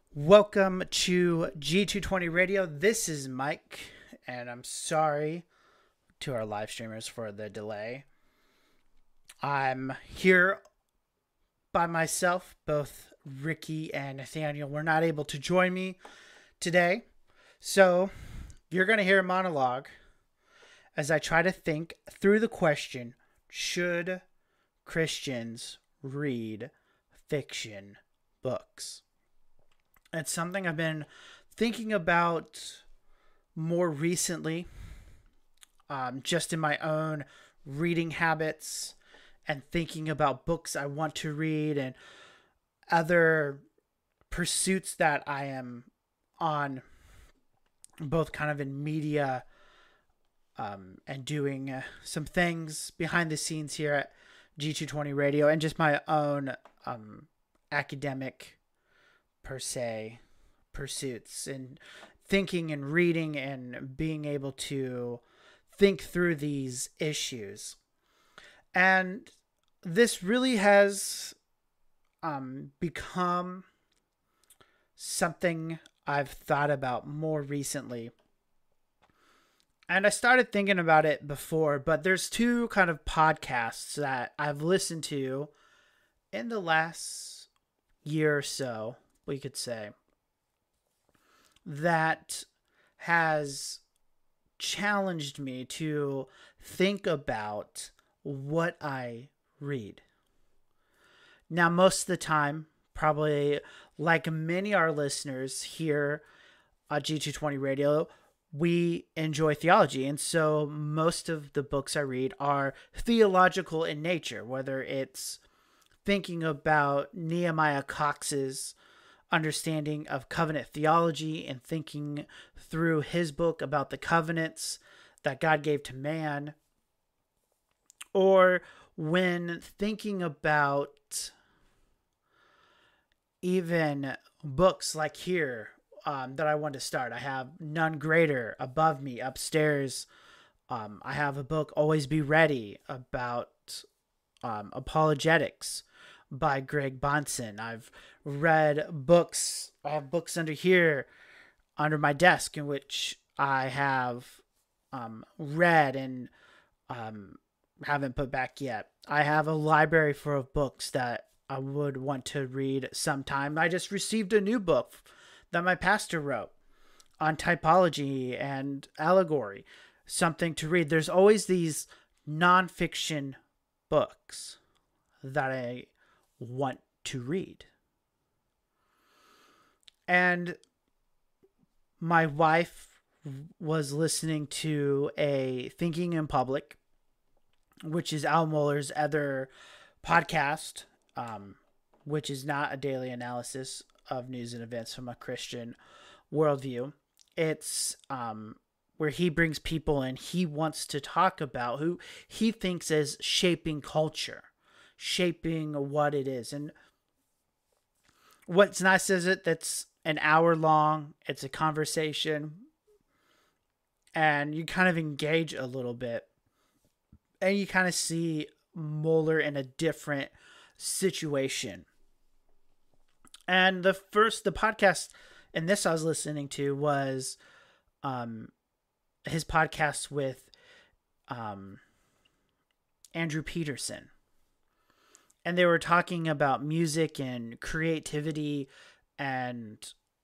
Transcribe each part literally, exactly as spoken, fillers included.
Welcome to G two twenty Radio. This is Mike, and I'm sorry to our live streamers for the delay. I'm here by myself. Both Ricky and Nathaniel were not able to join me today. So you're going to hear a monologue as I try to think through the question, should Christians read fiction books? It's something I've been thinking about more recently, um, just in my own reading habits and thinking about books I want to read and other pursuits that I am on, both kind of in media um, and doing uh, some things behind the scenes here at G two twenty Radio, and just my own um, academic per se pursuits and thinking and reading and being able to think through these issues. And this really has um, become something I've thought about more recently. And I started thinking about it before, but there's two kind of podcasts that I've listened to in the last year or so, we could say, that has challenged me to think about what I read. Now, most of the time, probably like many of our listeners here at G two twenty Radio, we enjoy theology. And so most of the books I read are theological in nature, whether it's thinking about Nehemiah Cox's understanding of covenant theology and thinking through his book about the covenants that God gave to man, or when thinking about even books like here um, that I want to start. I have None Greater above me upstairs. Um, I have a book, Always Be Ready, about um, apologetics by Greg Bonson. I've read books. I have books under here, under my desk, in which I have um, read and um, haven't put back yet. I have a library full of books that I would want to read sometime. I just received a new book that my pastor wrote on typology and allegory, something to read. There's always these nonfiction books that I want to read. And my wife was listening to a Thinking in Public, which is Al Mohler's other podcast, um, which is not a daily analysis of news and events from a Christian worldview. It's um, where he brings people in he wants to talk about who he thinks is shaping culture, shaping what it is. And what's nice is it that's an hour long. It's a conversation, and you kind of engage a little bit, and you kind of see Mohler in a different situation. And the first, the podcast, and this I was listening to was um, his podcast with um, Andrew Peterson. And they were talking about music and creativity and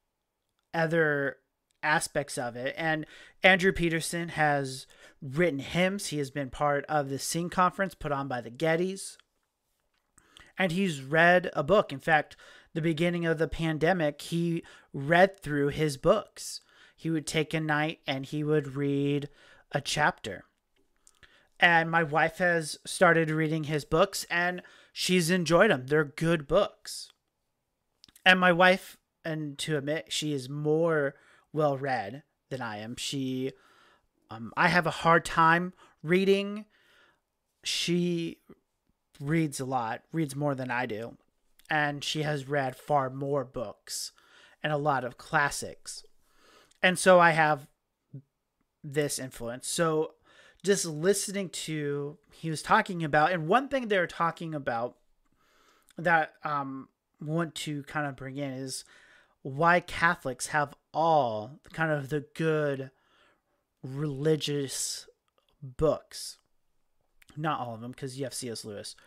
other aspects of it. And Andrew Peterson has written hymns. He has been part of the Sing Conference put on by the Gettys. And he's read a book. In fact, the beginning of the pandemic, he read through his books. He would take a night and he would read a chapter. And my wife has started reading his books, and she's enjoyed them. They're good books. And my wife, and to admit, she is more well-read than I am. She, um, I have a hard time reading. She reads a lot, reads more than I do. And she has read far more books and a lot of classics. And so I have this influence. So just listening to, he was talking about, and one thing they're talking about that um want to kind of bring in is why Catholics have all kind of the good religious books. Not all of them, because you have C S Lewis.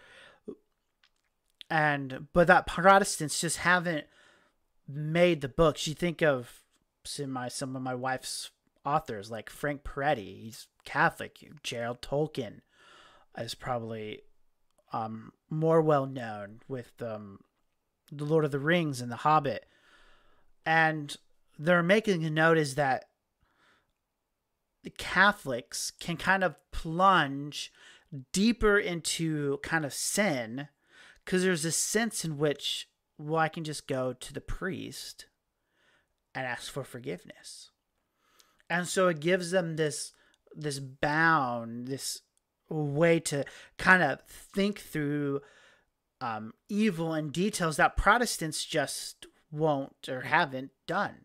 And but that Protestants just haven't made the books. You think of some of my, some of my wife's authors, like Frank Peretti. He's Catholic. Gerald Tolkien is probably um, more well known with um, The Lord of the Rings and The Hobbit. And they're making a note is that the Catholics can kind of plunge deeper into kind of sin, because there's a sense in which, well, I can just go to the priest and ask for forgiveness. And so it gives them this this bound, this way to kind of think through um, evil and details that Protestants just won't or haven't done.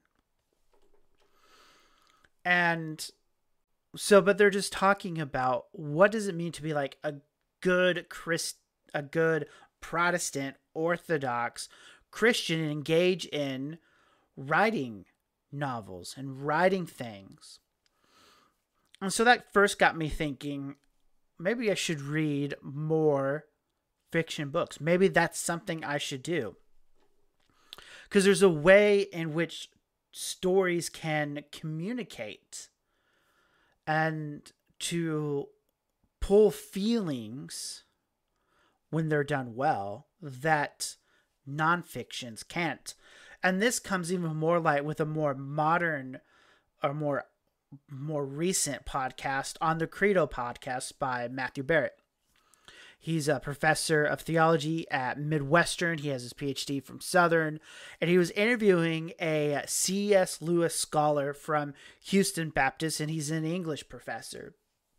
And so, but they're just talking about what does it mean to be like a good Christ, a good Protestant Orthodox Christian, and engage in writing novels and writing things. And so that first got me thinking, maybe I should read more fiction books. Maybe that's something I should do. Because there's a way in which stories can communicate and to pull feelings when they're done well that nonfictions can't. And this comes even more light with a more modern or more more recent podcast on the Credo podcast by Matthew Barrett. He's a professor of theology at Midwestern. He has his P H D from Southern. And he was interviewing a C S Lewis scholar from Houston Baptist, and he's an English professor.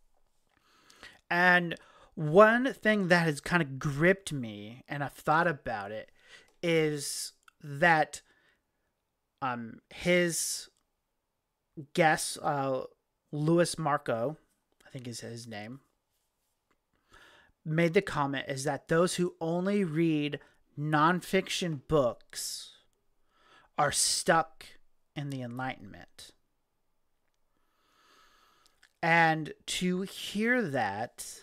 And one thing that has kind of gripped me, and I've thought about it, is that um, his guest, uh, Louis Marco, I think is his name, made the comment is that those who only read nonfiction books are stuck in the Enlightenment. And to hear that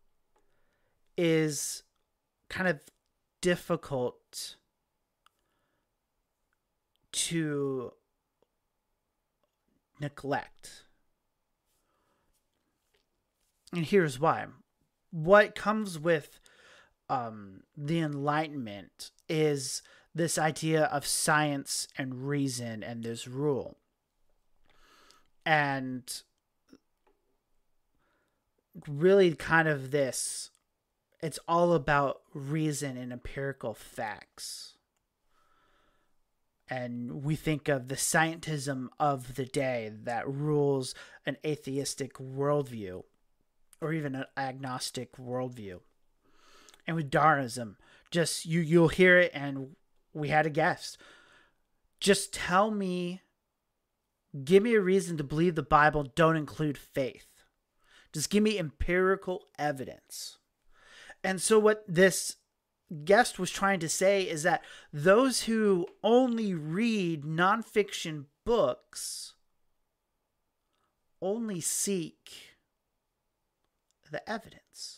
is kind of difficult to neglect. And here's why. What comes with um, the Enlightenment is this idea of science and reason and this rule. And really kind of this, it's all about reason and empirical facts. And we think of the scientism of the day that rules an atheistic worldview, or even an agnostic worldview. And with Darwinism, just you, you'll hear it, and we had a guest. Just tell me, give me a reason to believe the Bible don't include faith. Just give me empirical evidence. And so what this guest was trying to say is that those who only read nonfiction books only seek the evidence.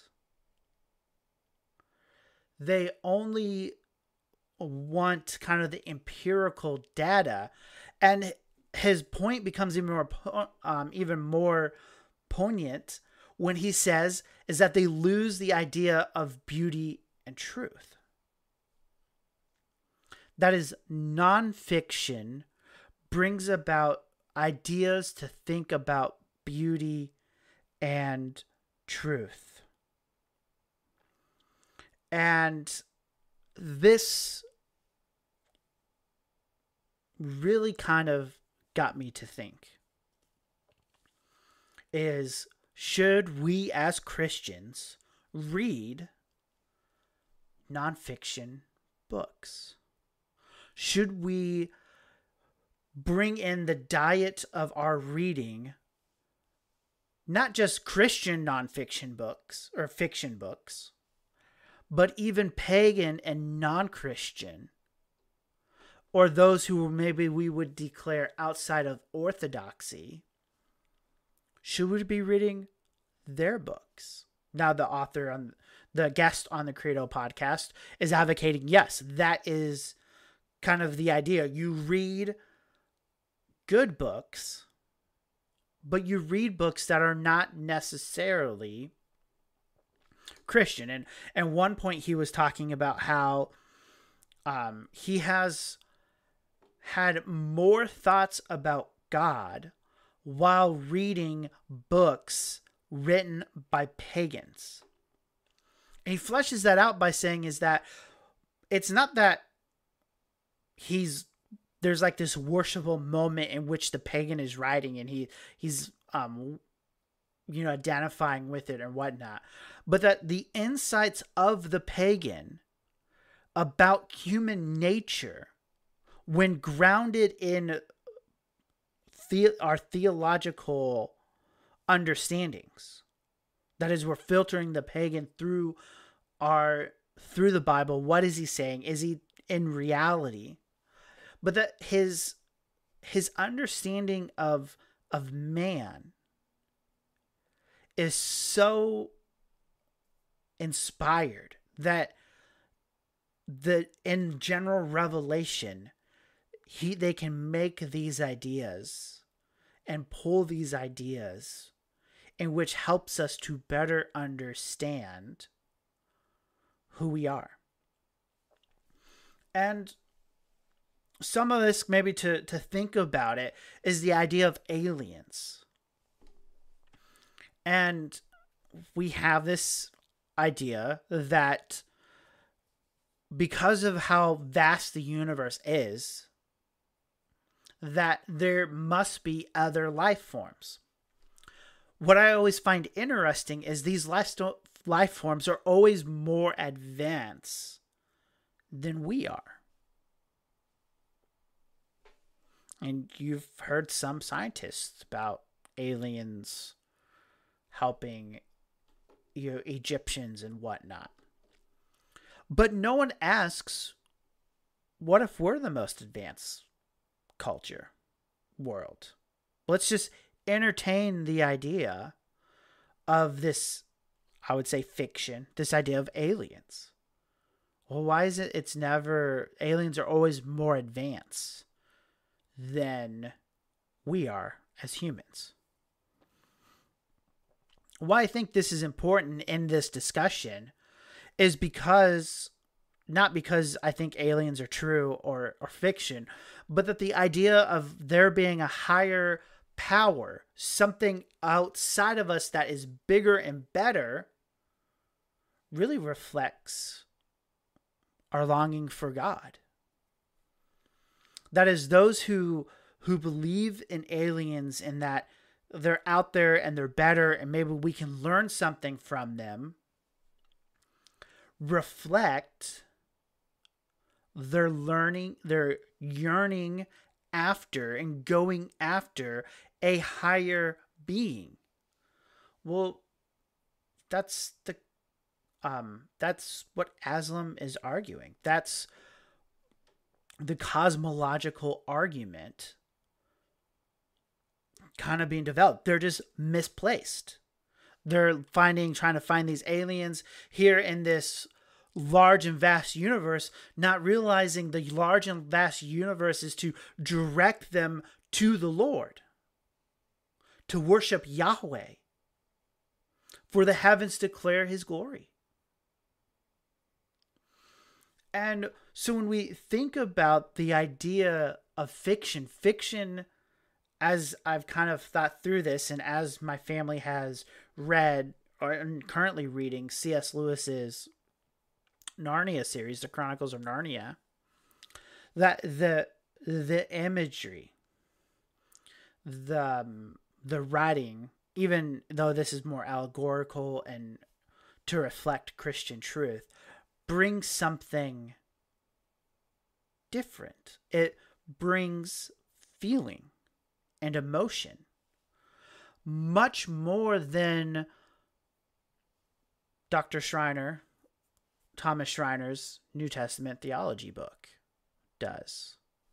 They only want kind of the empirical data, and his point becomes even more um, even more poignant when he says is that they lose the idea of beauty and truth. That is, nonfiction brings about ideas to think about beauty and truth. And this really kind of got me to think is, should we as Christians read nonfiction books? Should we bring in the diet of our reading not just Christian nonfiction books or fiction books, but even pagan and non-Christian, or those who maybe we would declare outside of orthodoxy, should we be reading their books? Now, the author on the guest on the Credo podcast is advocating, yes, that is kind of the idea. You read good books, but you read books that are not necessarily Christian. And at one point he was talking about how um, he has had more thoughts about God while reading books written by pagans. And he fleshes that out by saying is that it's not that he's there's like this worshipful moment in which the pagan is writing and he he's um you know identifying with it and whatnot, but that the insights of the pagan about human nature, when grounded in the, our theological understandings, that is, we're filtering the pagan through our through the Bible. What is he saying? Is he in reality? But that his his understanding of of man is so inspired that the in general revelation he they can make these ideas and pull these ideas in which helps us to better understand who we are. And some of this, maybe to, to think about it, is the idea of aliens. And we have this idea that because of how vast the universe is, that there must be other life forms. What I always find interesting is these life forms are always more advanced than we are. And you've heard some scientists about aliens helping, you know, Egyptians and whatnot. But no one asks, what if we're the most advanced culture, world? Let's just entertain the idea of this, I would say, fiction, this idea of aliens. Well, why is it it's never, aliens are always more advanced than we are as humans? Why I think this is important in this discussion is because, not because I think aliens are true or, or fiction, but that the idea of there being a higher power, something outside of us that is bigger and better, really reflects our longing for God. That is, those who who believe in aliens and that they're out there and they're better and maybe we can learn something from them, reflect their learning, their yearning after and going after a higher being. Well, that's the um that's what Aslam is arguing. That's the cosmological argument kind of being developed. They're just misplaced. They're finding, trying to find these aliens here in this large and vast universe, not realizing the large and vast universe is to direct them to the Lord, to worship Yahweh, for the heavens declare his glory. And so when we think about the idea of fiction, fiction, as I've kind of thought through this, and as my family has read or currently reading C S Lewis's Narnia series, The Chronicles of Narnia, that the the imagery, the um, the writing, even though this is more allegorical and to reflect Christian truth, brings something different. It brings feeling and emotion much more than Doctor Schreiner, Thomas Schreiner's New Testament theology book does.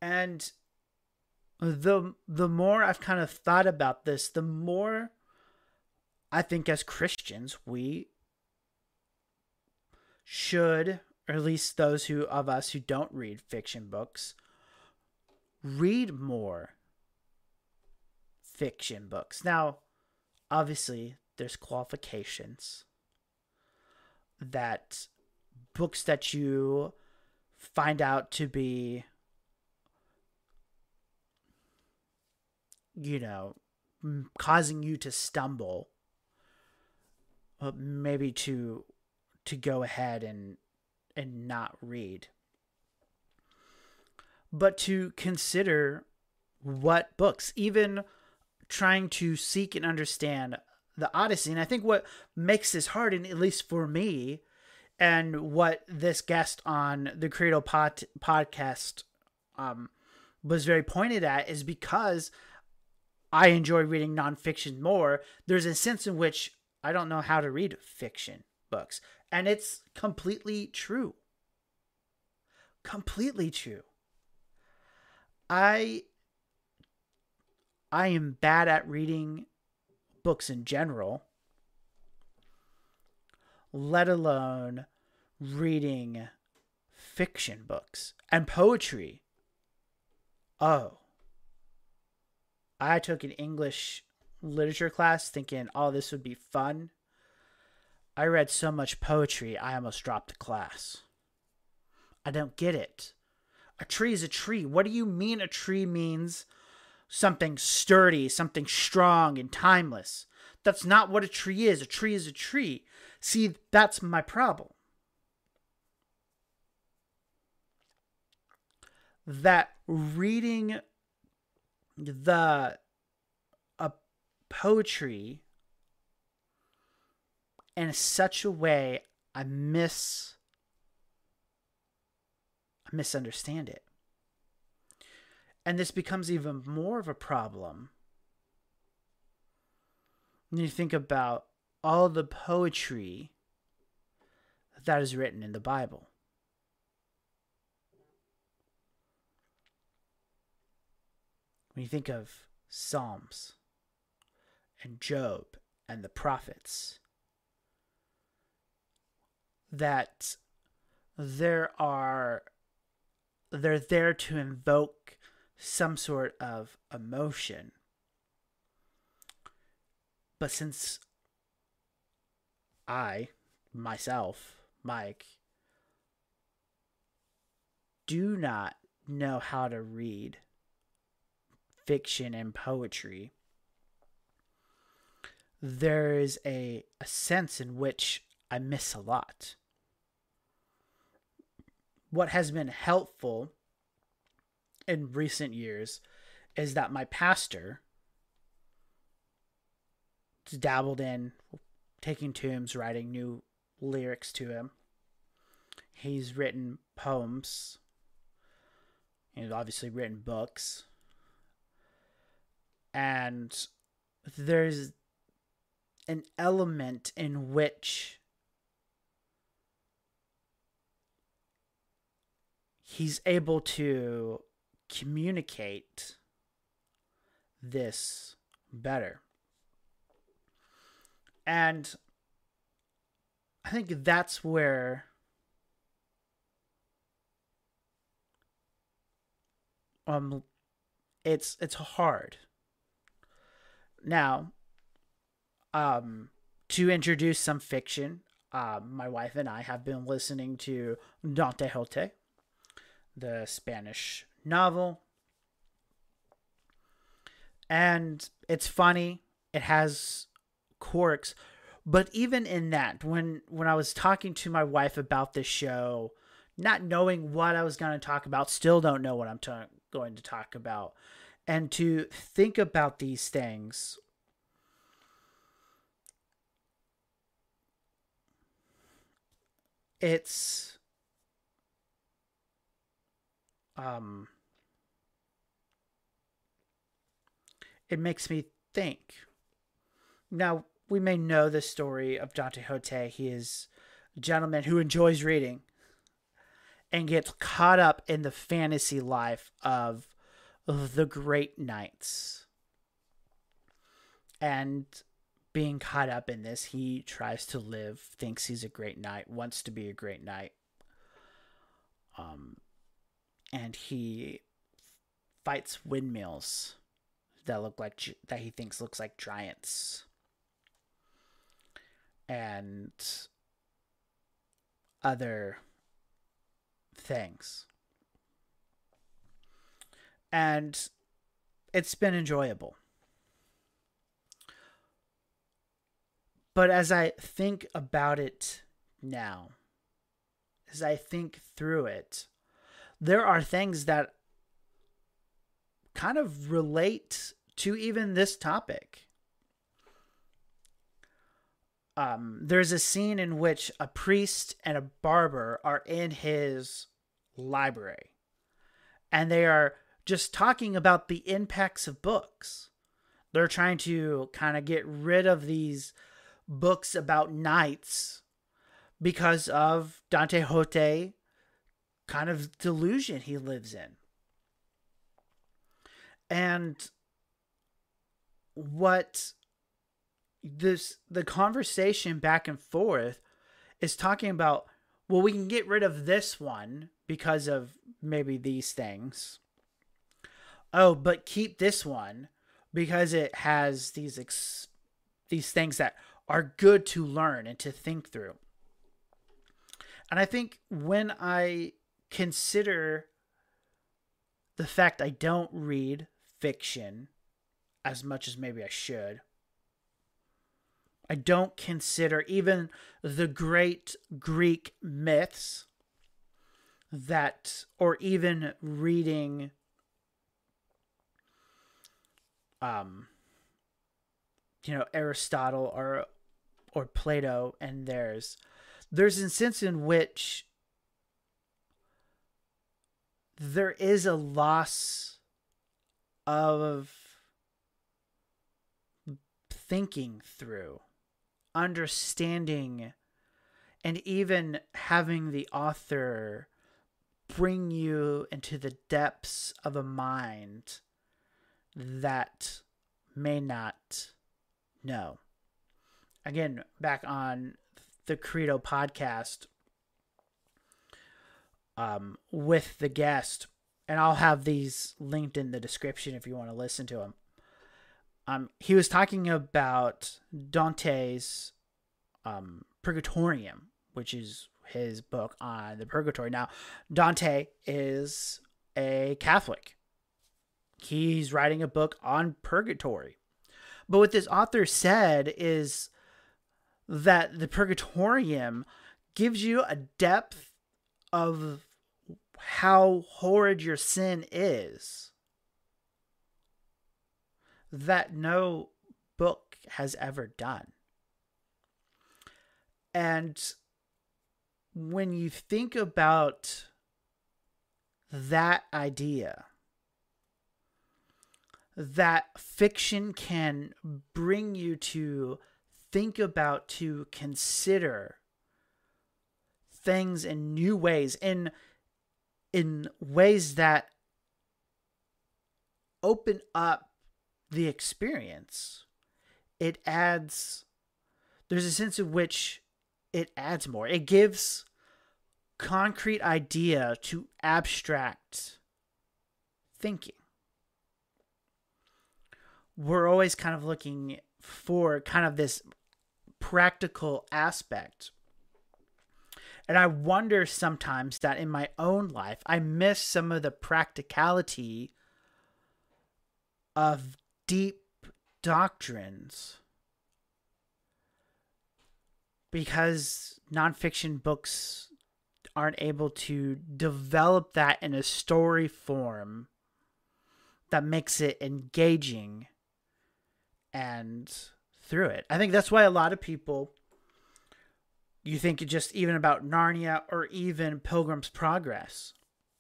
And the the more I've kind of thought about this, the more I think as Christians we should, or at least those who of us who don't read fiction books, read more fiction books. Now, obviously, there's qualifications that books that you find out to be, you know, causing you to stumble, maybe to to go ahead and and not read, but to consider what books, even trying to seek and understand the Odyssey. And I think what makes this hard, and at least for me, and what this guest on the Credo pod, podcast um, was very pointed at, is because I enjoy reading nonfiction more. There's a sense in which I don't know how to read fiction books. And it's completely true. Completely true. I I am bad at reading books in general, let alone reading fiction books and poetry. Oh. I took an English literature class thinking, oh, this would be fun. I read so much poetry, I almost dropped the class. I don't get it. A tree is a tree. What do you mean a tree means something sturdy, something strong and timeless? That's not what a tree is. A tree is a tree. See, that's my problem. That reading the uh, poetry in such a way, I miss, I misunderstand it. And this becomes even more of a problem when you think about all the poetry that is written in the Bible. When you think of Psalms and Job and the prophets, that there are, they're there to invoke some sort of emotion. But since I, myself, Mike, do not know how to read fiction and poetry, there is a, a sense in which I miss a lot. What has been helpful in recent years is that my pastor dabbled in taking tunes, writing new lyrics to him. He's written poems. He's obviously written books. And there's an element in which he's able to communicate this better. And I think that's where um it's it's hard. Now, um to introduce some fiction, um, my wife and I have been listening to Don Quixote, the Spanish novel. And it's funny. It has quirks. But even in that, when, when I was talking to my wife about this show, not knowing what I was going to talk about, still don't know what I'm ta- going to talk about. And to think about these things, it's um it makes me think. Now, we may know the story of Don Quixote. He is a gentleman who enjoys reading. and gets caught up in the fantasy life of, of the great knights. And being caught up in this, he tries to live, thinks he's a great knight, wants to be a great knight. Um, and he fights windmills that look like, that he thinks looks like giants. And other things. And it's been enjoyable. But as I think about it now, as I think through it, there are things that kind of relate to even this topic. Um, there's a scene in which a priest and a barber are in his library, and they are just talking about the impacts of books. They're trying to kind of get rid of these books about knights because of Don Quixote kind of delusion he lives in. And what this the conversation back and forth is talking about, well, we can get rid of this one because of maybe these things. Oh, but keep this one because it has these ex- these things that are good to learn and to think through. And I think when I consider the fact I don't read fiction as much as maybe I should, I don't consider even the great Greek myths that, or even reading um you know Aristotle or or Plato and theirs. There's a sense in which there is a loss of thinking through, understanding, and even having the author bring you into the depths of a mind that may not know. Again, back on the Credo podcast um, with the guest, and I'll have these linked in the description if you want to listen to him. Um, he was talking about Dante's um, Purgatorium, which is his book on the purgatory. Now, Dante is a Catholic. He's writing a book on purgatory. But what this author said is that the Purgatorium gives you a depth of how horrid your sin is that no book has ever done. And when you think about that idea, that fiction can bring you to think about, to consider things in new ways, in in ways that open up the experience, it adds, there's a sense in which it adds more. It gives concrete idea to abstract thinking. We're always kind of looking for kind of this practical aspect. And I wonder sometimes that in my own life, I miss some of the practicality of deep doctrines because nonfiction books aren't able to develop that in a story form that makes it engaging and through it. I think that's why a lot of people, you think just even about Narnia or even Pilgrim's Progress,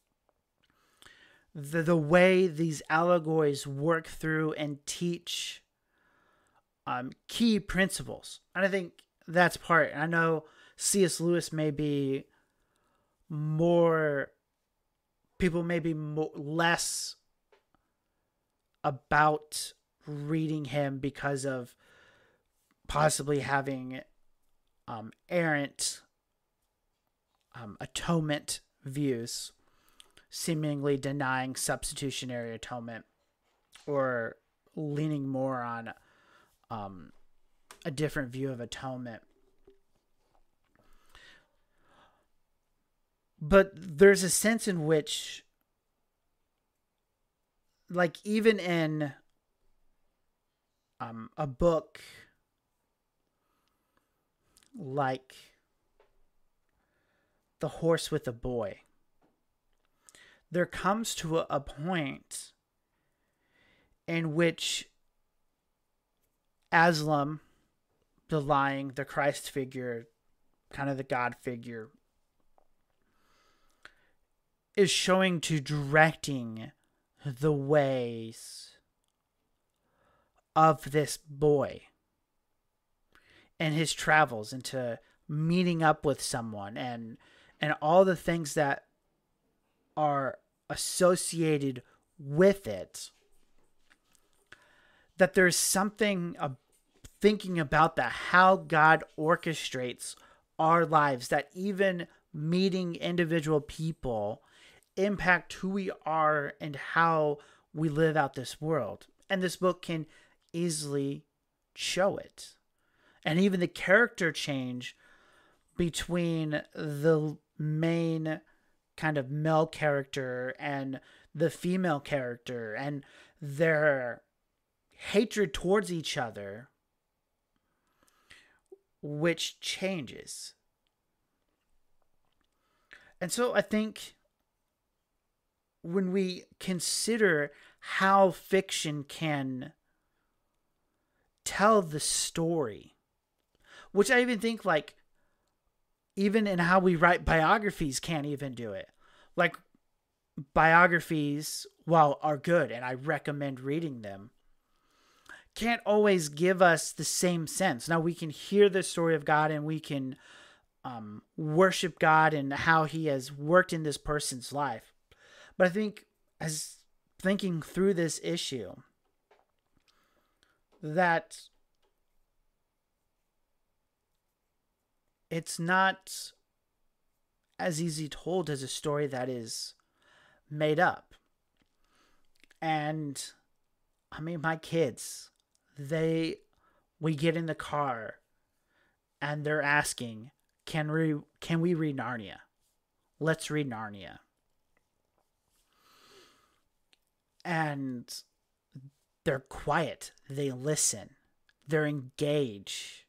the the way these allegories work through and teach um, key principles. And I think that's part. I know C S Lewis may be more people maybe more, less about reading him because of possibly having um, errant um, atonement views, seemingly denying substitutionary atonement, or leaning more on um, a different view of atonement. But there's a sense in which, like, even in um, a book like The Horse with a Boy, there comes to a, a point in which Aslan, the lying, the Christ figure, kind of the God figure, is showing to directing the ways of this boy and his travels into meeting up with someone and and all the things that are associated with it. That there's something uh, thinking about that, how God orchestrates our lives, that even meeting individual people impact who we are and how we live out this world. And this book can easily show it. And even the character change between the main kind of male character and the female character and their hatred towards each other, which changes. And so I think when we consider how fiction can tell the story, which I even think, like, even in how we write biographies can't even do it. Like, biographies, while are good and I recommend reading them, can't always give us the same sense. Now, we can hear the story of God and we can um, worship God and how he has worked in this person's life. But I think, as thinking through this issue, that it's not as easy told as a story that is made up. And I mean, my kids, they, we get in the car and they're asking, can we, can we read Narnia? Let's read Narnia. And they're quiet. They listen. They're engaged.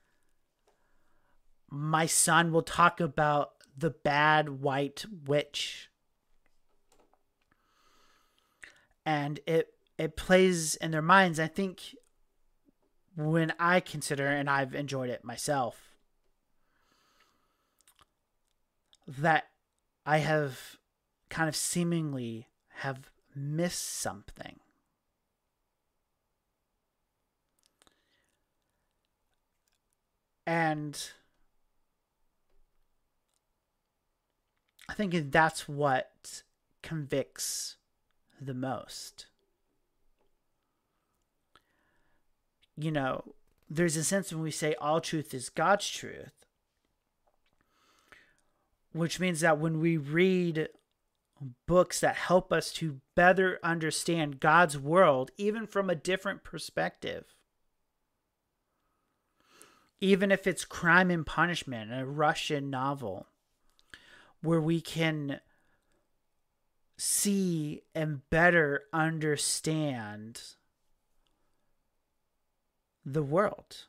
My son will talk about the bad white witch. And it it plays in their minds. I think when I consider, and I've enjoyed it myself, that I have kind of seemingly have missed something. And I think that's what convicts the most. You know, there's a sense when we say all truth is God's truth, which means that when we read books that help us to better understand God's world, even from a different perspective, even if it's Crime and Punishment, a Russian novel, where we can see and better understand the world.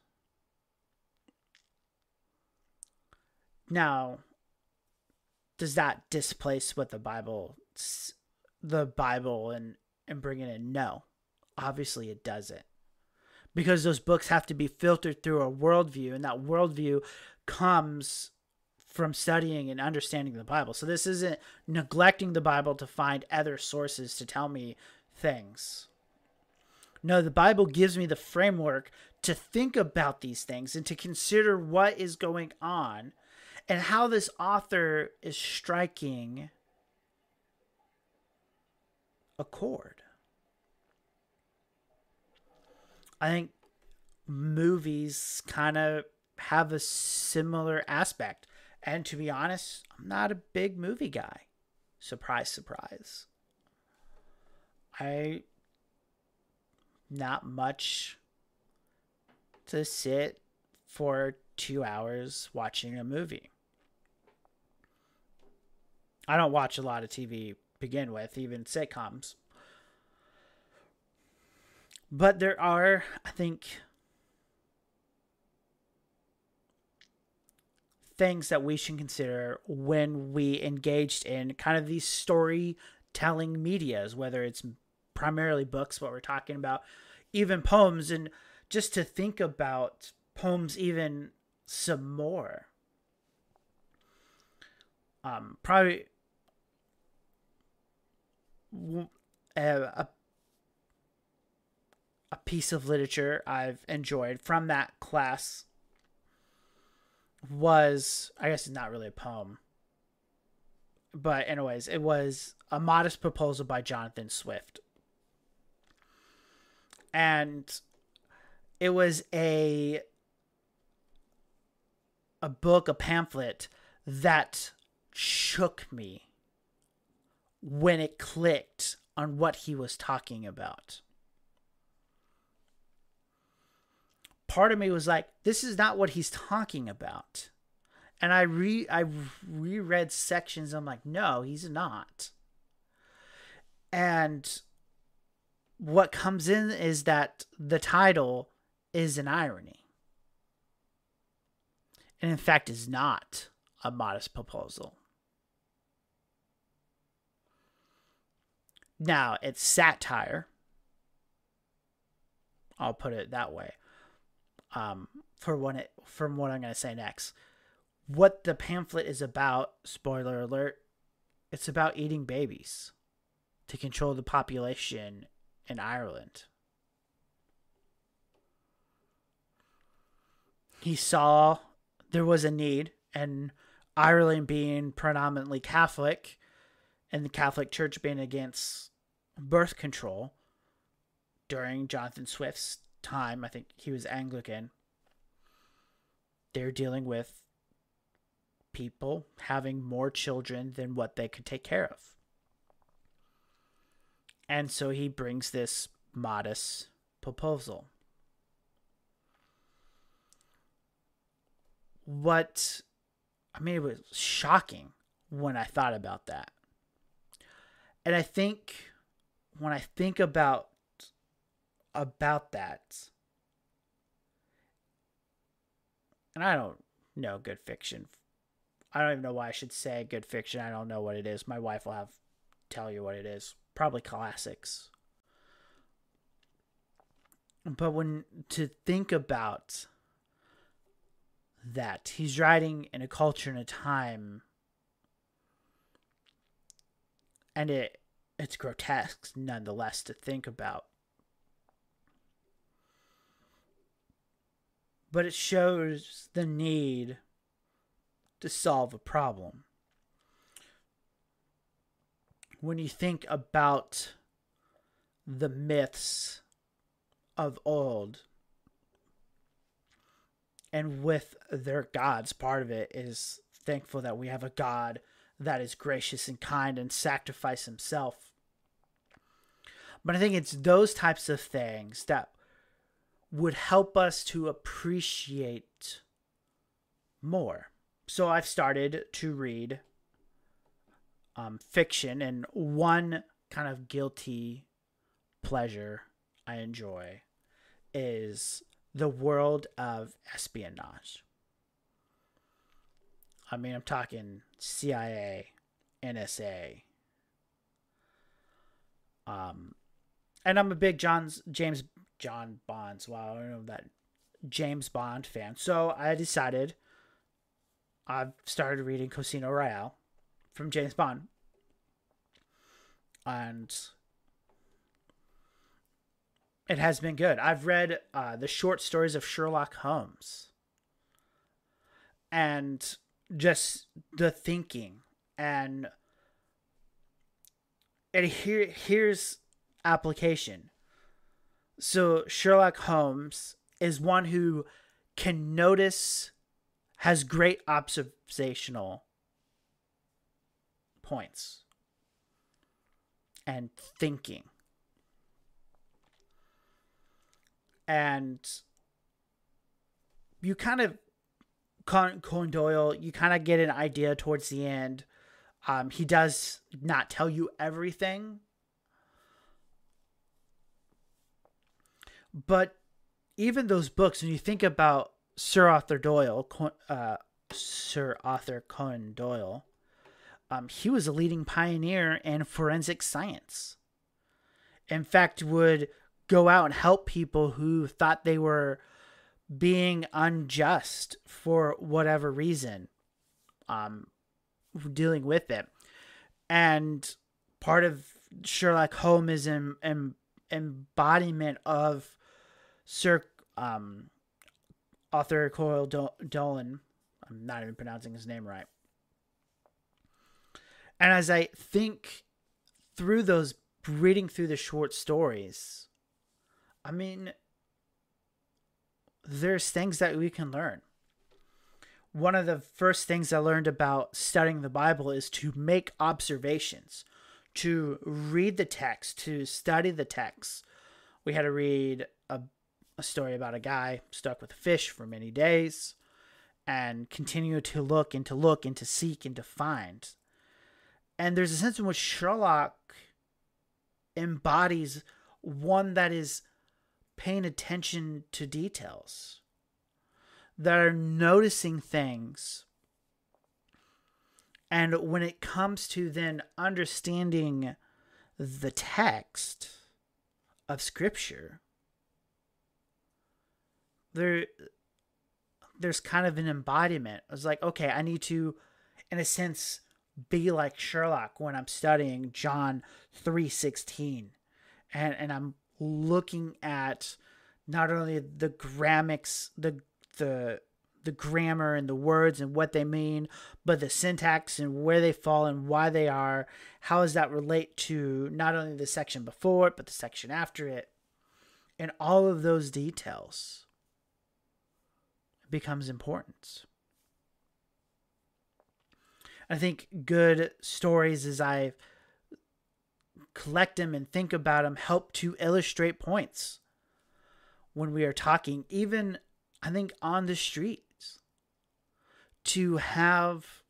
Now, does that displace what the Bible, the Bible and, and bring it in? No, obviously it doesn't. Because those books have to be filtered through a worldview, and that worldview comes from studying and understanding the Bible. So this isn't neglecting the Bible to find other sources to tell me things. No, the Bible gives me the framework to think about these things and to consider what is going on and how this author is striking a chord. I think movies kind of have a similar aspect. And to be honest, I'm not a big movie guy. Surprise, surprise. I not much to sit for two hours watching a movie. I don't watch a lot of T V to begin with, even sitcoms. But there are, I think, things that we should consider when we engaged in kind of these storytelling medias, whether it's primarily books, what we're talking about, even poems, and just to think about poems even some more. Um, probably a, a a piece of literature I've enjoyed from that class was, I guess it's not really a poem, but anyways, it was A Modest Proposal by Jonathan Swift. And it was a a book, a pamphlet that shook me when it clicked on what he was talking about. Part of me was like, this is not what he's talking about. And I re I reread sections. I'm like, no, he's not. And what comes in is that the title is an irony. And in fact is not a modest proposal. Now, it's satire. I'll put it that way. Um, for what it, from what I'm going to say next. What the pamphlet is about, spoiler alert, it's about eating babies to control the population in Ireland. He saw there was a need, and Ireland being predominantly Catholic, and the Catholic Church being against birth control during Jonathan Swift's time, I think he was Anglican, they're dealing with people having more children than what they could take care of. And so he brings this modest proposal. What, I mean, it was shocking when I thought about that. And I think when I think about about that, and I don't know good fiction. I don't even know why I should say good fiction. I don't know what it is. My wife will have tell you what it is. Probably classics. But when to think about that, he's writing in a culture and a time, and it it's grotesque nonetheless to think about. But it shows the need to solve a problem. When you think about the myths of old, and with their gods, part of it is thankful that we have a God that is gracious and kind and sacrifice himself. But I think it's those types of things that would help us to appreciate more. So I've started to read um, fiction, and one kind of guilty pleasure I enjoy is the world of espionage. I mean, I'm talking C I A, N S A. Um, and I'm a big John's, James John Bonds. Wow, I don't know that James Bond fan. So I decided I've started reading Casino Royale from James Bond. And it has been good. I've read uh, the short stories of Sherlock Holmes. And just the thinking. And and here here's application. So Sherlock Holmes is one who can notice, has great observational points and thinking. And you kind of, Conan Doyle, you kind of get an idea towards the end. Um, he does not tell you everything, but even those books, when you think about Sir Arthur Doyle, uh, Sir Arthur Conan Doyle, um, he was a leading pioneer in forensic science. In fact, would go out and help people who thought they were being unjust for whatever reason, um, dealing with it. And part of Sherlock Holmes is an em, embodiment of Sir um, Arthur Conan Doyle. I'm not even pronouncing his name right. And as I think through those, reading through the short stories, I mean, there's things that we can learn. One of the first things I learned about studying the Bible is to make observations, to read the text, to study the text. We had to read a, a story about a guy stuck with a fish for many days and continue to look and to look and to seek and to find. And there's a sense in which Sherlock embodies one that is paying attention to details, that are noticing things. And when it comes to then understanding the text of Scripture, there, there's kind of an embodiment. I was like, okay, I need to, in a sense, be like Sherlock when I'm studying John three sixteen, and and I'm looking at not only the grammatics, the the the grammar and the words and what they mean, but the syntax and where they fall and why they are. How does that relate to not only the section before it, but the section after it? And all of those details becomes important. I think good stories, as I collect them and think about them, help to illustrate points when we are talking, even I think on the streets, to have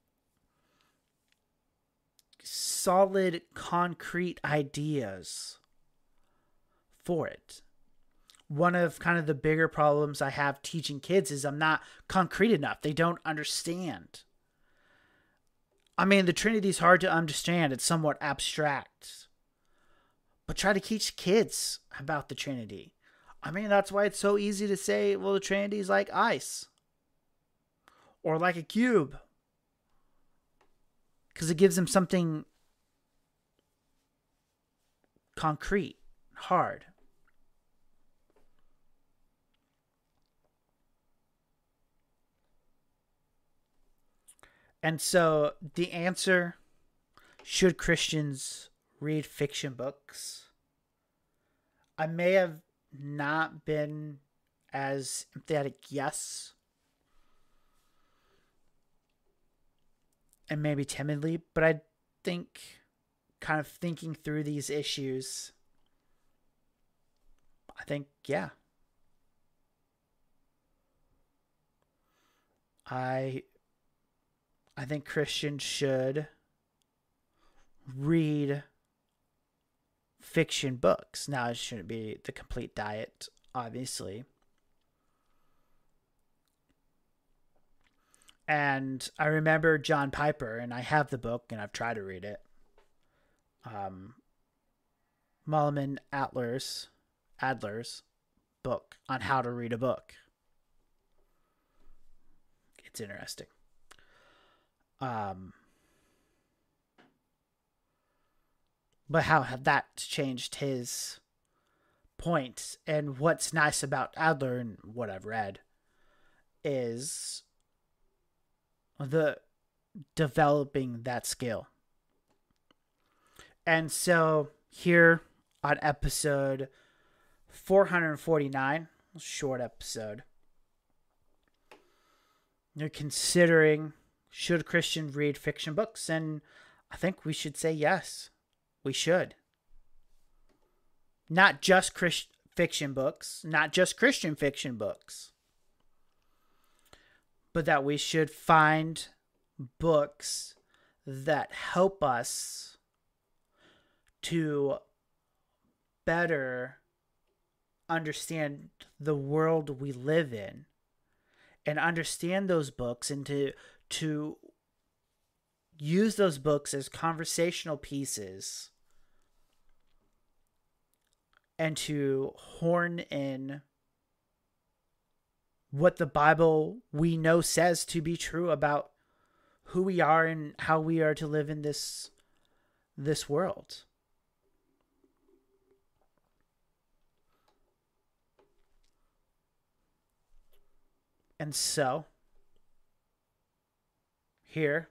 solid, concrete ideas for it. One of kind of the bigger problems I have teaching kids is I'm not concrete enough. They don't understand. I mean, the Trinity is hard to understand. It's somewhat abstract. But try to teach kids about the Trinity. I mean, that's why it's so easy to say, well, the Trinity is like ice. Or like a cube. Because it gives them something concrete, hard. And so the answer, should Christians read fiction books? I may have not been as emphatic yes, and maybe timidly, but I think kind of thinking through these issues, I think, yeah. I I think Christians should read fiction books. Now, it shouldn't be the complete diet, obviously. And I remember John Piper, and I have the book, and I've tried to read it. Um, Mulliman Adler's, Adler's book on how to read a book. It's interesting. Um, but how have that changed his point? And what's nice about Adler and what I've read is the developing that skill. And so here on episode four forty-nine, short episode, you're considering, should Christians read fiction books? And I think we should say yes, we should. Not just Christ- fiction books, not just Christian fiction books, but that we should find books that help us to better understand the world we live in, and understand those books, and to to use those books as conversational pieces, and to horn in what the Bible we know says to be true about who we are and how we are to live in this this world. And so, here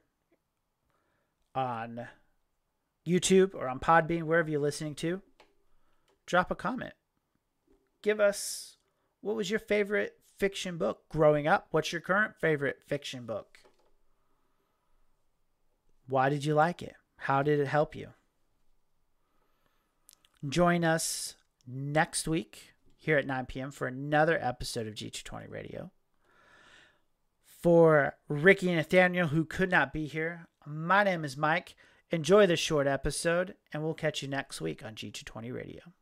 on YouTube or on Podbean, wherever you're listening to, drop a comment. Give us, what was your favorite fiction book growing up? What's your current favorite fiction book? Why did you like it? How did it help you? Join us next week here at nine p.m. for another episode of G two twenty Radio. For Ricky and Nathaniel, who could not be here, my name is Mike. Enjoy this short episode, and we'll catch you next week on G two twenty Radio.